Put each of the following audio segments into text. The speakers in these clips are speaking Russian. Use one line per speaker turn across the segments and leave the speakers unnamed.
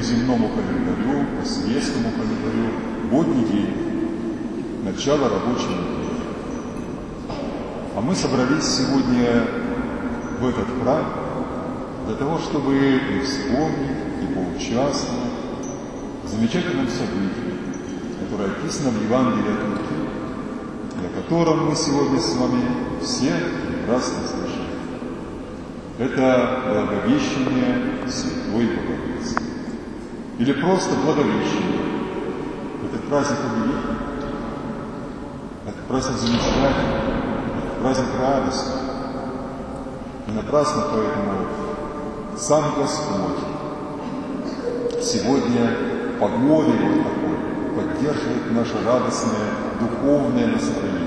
земному календарю, по светскому календарю, будний день, начало рабочего дня. А мы собрались сегодня в этот храм для того, чтобы и вспомнить, и поучаствовать в замечательном событии, которое описано в Евангелии от Луки, и о котором мы сегодня с вами все прекрасно слышали. Это Благовещение Святой Богородицы. Или просто Благовещение. Этот праздник великий, этот праздник замечательный, этот праздник радостный. И напрасно поэтому сам Господь сегодня погодой вот такой поддерживает наше радостное духовное настроение.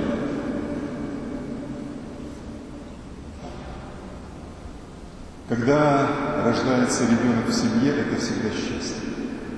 Когда рождается ребенок в семье, это всегда счастье.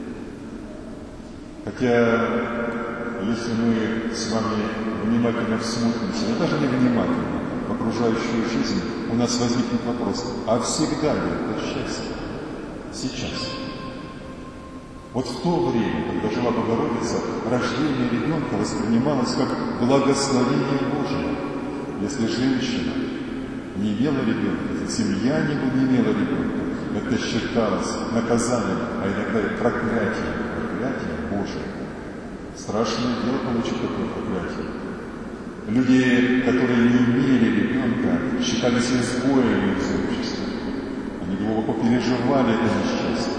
Хотя, если мы с вами внимательно всмотримся, но даже не внимательно в окружающую жизнь, у нас возникнет вопрос, а всегда ли это счастье? Сейчас. Вот в то время, когда жила Богородица, рождение ребенка воспринималось как благословение Божие. Если женщина не имела ребенка, если семья не имела ребенка, это считалось наказанием, а иногда и проклятием Божие. Страшное дело получить такое проклятие. Люди, которые не имели ребенка, считались изгоями из общества. Они глубоко переживали это несчастье.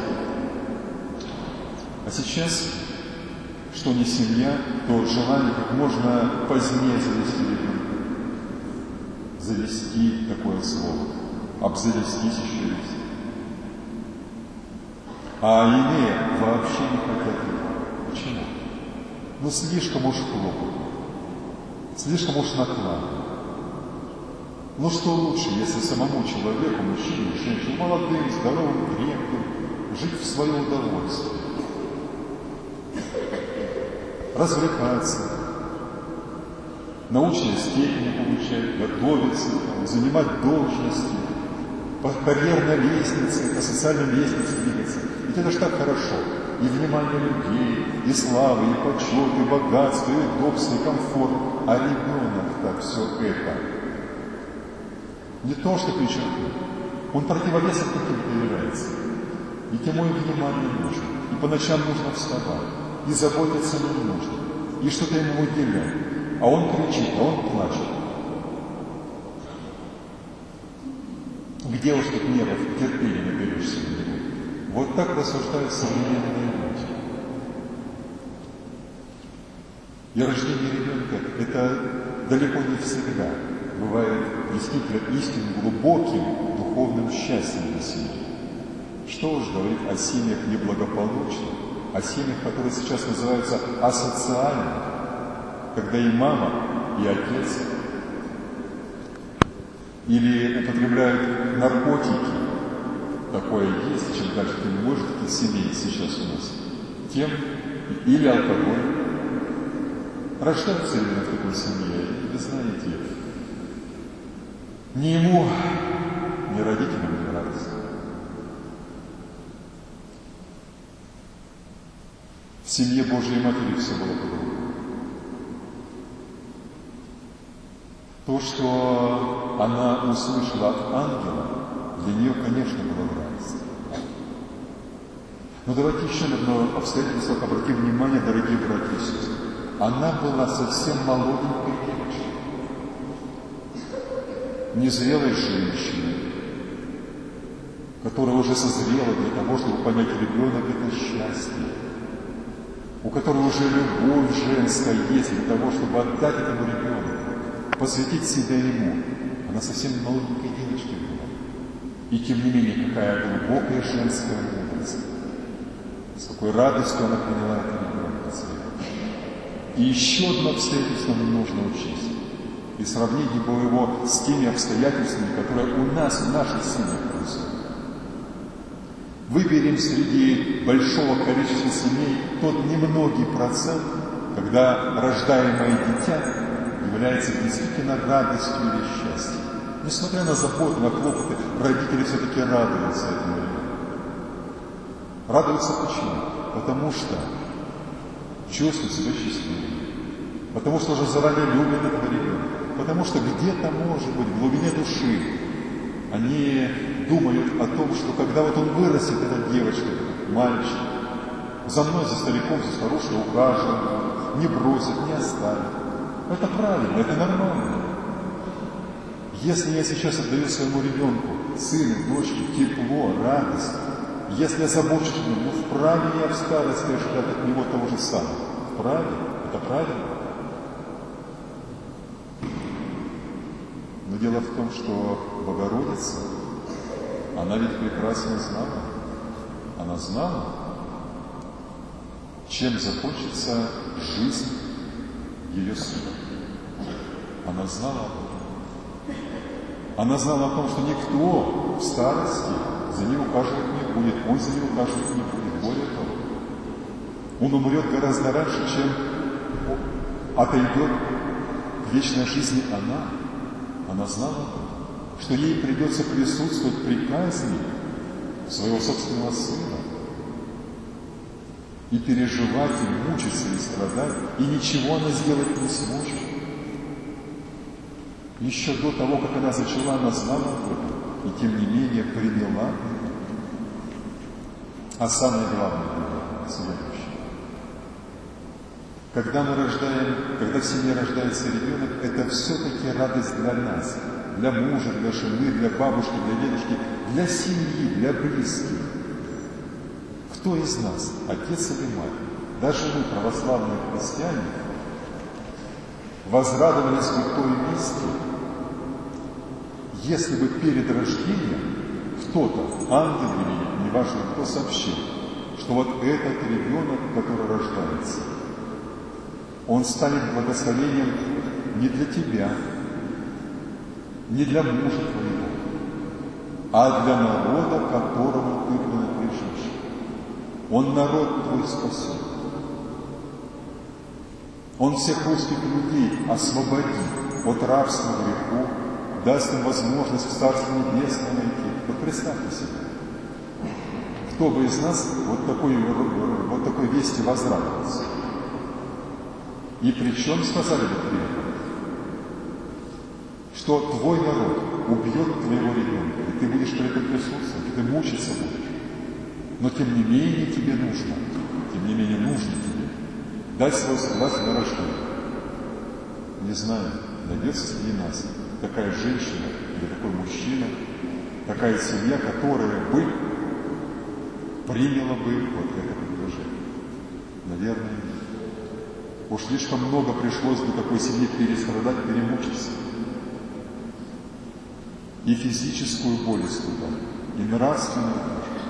А сейчас, что не семья, то желание как можно позднее завести ребенка. Завести такое слово. Обзавестись еще есть. А имея вообще не хотят его. Почему? Ну, слишком уж хлопотно. Слишком уж накладно. Ну, что лучше, если самому человеку, мужчине, женщине, молодым, здоровым, крепким, жить в свое удовольствие. Развлекаться, научные степени получать, готовиться, занимать должности, по карьерной лестнице, по социальной лестнице двигаться. Ведь это же так хорошо. И внимание людей, и слава, и почет, и богатство, и удобство, и комфорт. А ребенок-то все это не то, что перечеркнуть. Он противовесом каким-то является. Ведь ему и внимание нужно, и по ночам нужно вставать, и заботиться ему нужно, и что-то ему уделять. А он кричит, а он плачет. Где уж тут нервов, терпения наберешься на него? Вот так рассуждают современные люди. И рождение ребенка – это далеко не всегда бывает действительно истинным, глубоким духовным счастьем для семьи. Что уж говорить о семьях неблагополучных, о семьях, которые сейчас называются асоциальными, когда и мама, и отец или употребляют наркотики, такое есть, чем дальше, тем больше таких семей сейчас у нас, тем или алкоголь. Рождаются именно в такой семье, и вы знаете, ни ему, ни родителям не радостно. В семье Божьей Матери все было по-другому. То, что она услышала от ангела, для нее, конечно, было радость. Но давайте еще на одно обстоятельство обратим внимание, дорогие братья и сестры. Она была совсем молоденькой девочкой, незрелой женщиной, которая уже созрела для того, чтобы понять, ребенок – это счастье, у которой уже любовь женская есть для того, чтобы отдать этому ребенку, посвятить себя ему. Она совсем молоденькой девочкой была. И тем не менее, какая глубокая женская мудрость. С какой радостью она приняла это ребенка своего. И еще одно обстоятельство нам нужно учесть. И сравнить его с теми обстоятельствами, которые у нас, в нашей семье происходят. Выберем среди большого количества семей тот немногий процент, когда рождаемое дитя является действительно радостью или счастьем. Несмотря на заботу, на хлопоты, родители все-таки радуются этому ребенку. Радуется почему? Потому что чувствует себя счастливым. Потому что уже заранее любят этого ребенка. Потому что где-то, может быть, в глубине души они думают о том, что когда вот он вырастет, эта девочка, этот мальчик, за мной, за стариком, за старушкой ухаживает, не бросит, не оставит. Это правильно, это нормально. Если я сейчас отдаю своему ребенку, сыну, дочке, тепло, радость, если я забочусь о нем, ну вправе я в старости ожидать от него того же самого. Вправе? Это правильно. Но дело в том, что Богородица, она ведь прекрасно знала. Она знала, чем закончится жизнь ее сына. Она знала об этом. Она знала о том, что никто в старости за ним ухаживать не будет, он за ним ухаживать не будет. Более того, он умрет гораздо раньше, чем отойдет к вечной жизни она. Она знала, что ей придется присутствовать при казни своего собственного сына и переживать, и мучиться, и страдать, и ничего она сделать не сможет. Еще до того, как она зачала, она знала об этом, и тем не менее приняла это. А самое главное, следующее. Когда в семье рождается ребенок, это все-таки радость для нас, для мужа, для жены, для бабушки, для дедушки, для семьи, для близких. Кто из нас, отец или мать, даже мы, православные христиане, возрадовались бы той вести, если бы перед рождением кто-то, ангел или неважно кто, сообщил, что вот этот ребенок, который рождается, он станет благословением не для тебя, не для мужа твоего, а для народа, которому ты принадлежишь. Он народ твой спасет. Он всех русских людей освободит от рабства греху, даст им возможность в Царство Небесное найти. Вот представьте себе, кто бы из нас вот такой вести возрадовался. И причем сказали бы при этом, что твой народ убьет твоего ребенка, и ты будешь при этом присутствовать, и ты мучиться будешь. Но тем не менее тебе нужно тебе дать свое согласие на рождение. Не знаю, найдется среди нас такая женщина или такой мужчина, такая семья, которая бы приняла бы вот это предложение. Наверное, нет. Уж слишком много пришлось бы такой семье перестрадать, перемучиться. И физическую боль испытать, и нравственную тоже.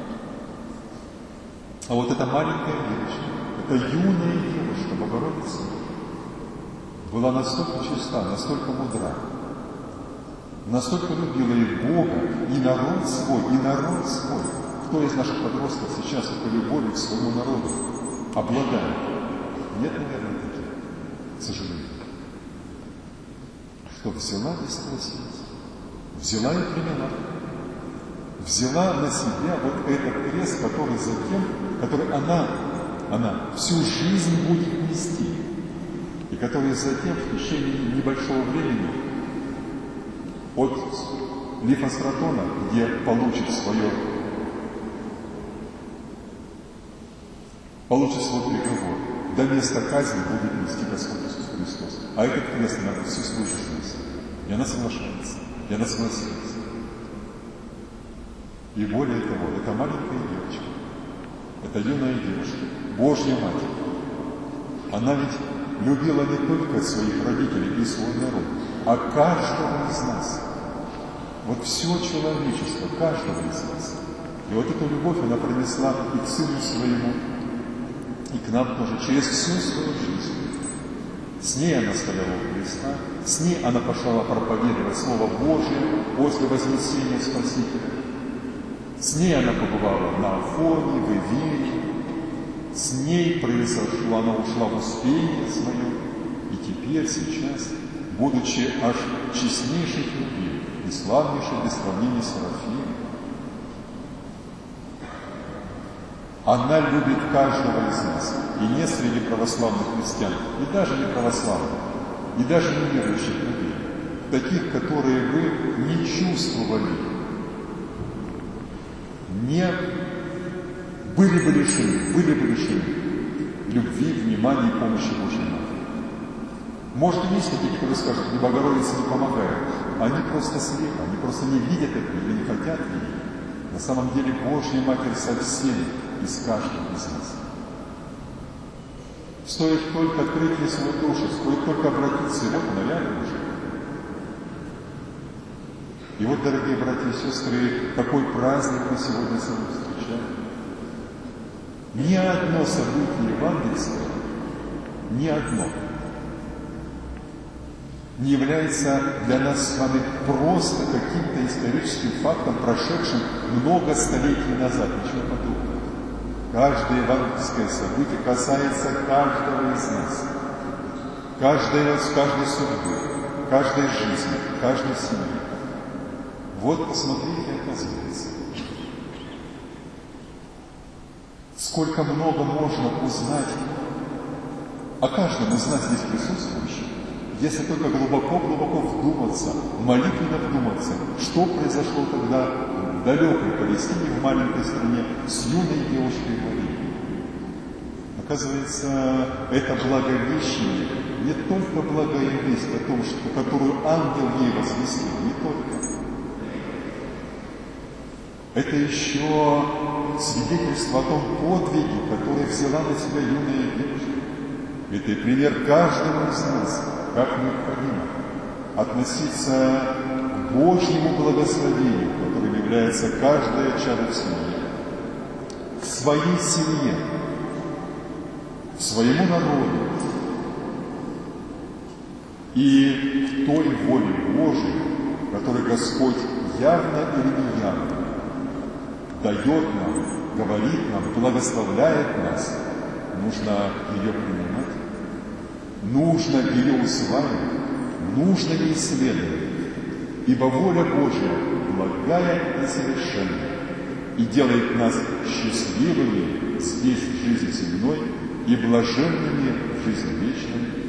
А вот эта маленькая девочка, эта юная девушка, Богородица, была настолько чиста, настолько мудра, настолько любила и Бога, и народ свой. Кто из наших подростков сейчас этой любовью к своему народу обладает? Нет, наверное, таких, к сожалению. Что взяла и согласилась. Взяла и приняла. Взяла на себя вот этот крест, который она всю жизнь будет нести. И который затем в течение небольшого времени от Лифостратона, где получит свой приговор, до места казни будет нести Господь Иисус Христос. А этот крест она всю свою жизнь несет. И она соглашается. И она согласилась. И более того, эта маленькая девочка, эта юная девушка, Божья Матерь, она ведь любила не только своих родителей и свой народ, а каждого из нас. Вот все человечество, каждого из нас. И вот эту любовь она пронесла и к Сыну Своему, и к нам тоже, через всю свою жизнь. С ней она стояла у креста, с ней она пошла проповедовать Слово Божие после вознесения Спасителя. С ней она побывала на Афоне, в Иверии. С ней произошло, она ушла в успение свое. И теперь, сейчас, будучи аж честнейшей любви и славнейшей без сравнения Серафим, Она любит каждого из нас. И нет среди православных христиан, и даже не православных, и даже неверующих людей, таких, которые бы не чувствовали, не были бы лишены любви, внимания и помощи Божьей Матери. Может, и есть такие, которые скажут, мне Богородица не помогает. Они просто слепы, они просто не видят этого или не хотят видеть. На самом деле Божья Матерь со всеми и с каждым из нас. Стоит только открыть ей свою душу, стоит только обратиться, и вот она рядом уже. И вот, дорогие братья и сестры, какой праздник мы сегодня с вами встречаем. Ни одно событие евангельское, ни одно не является для нас с вами просто каким-то историческим фактом, прошедшим много столетий назад, ничего подобного. Каждое евангельское событие касается каждого из нас, каждой судьбы, каждой жизни, каждой семьи. Вот посмотрите, оказывается, сколько много можно узнать о каждом из нас здесь присутствующем, если только глубоко-глубоко вдуматься, молитвенно вдуматься, что произошло тогда в далекой Палестине, в маленькой стране, с юной девушкой Марией. Оказывается, это благовещение, не только благая весть о том, которую ангел ей возвестил, не только. Это еще свидетельство о том подвиге, который взяла на себя юная девушка. Это и пример каждому из нас, как необходимо относиться к Божьему благословению, которым является каждое чадо в семье, к своей семье, к своему народу и к той воле Божией, которую Господь явно или неявно дает нам, говорит нам, благословляет нас. Нужно ее принимать, нужно ее усваивать, нужно ее исследовать, ибо воля Божья благая и совершенная, и делает нас счастливыми здесь, в жизни земной, и блаженными в жизни вечной.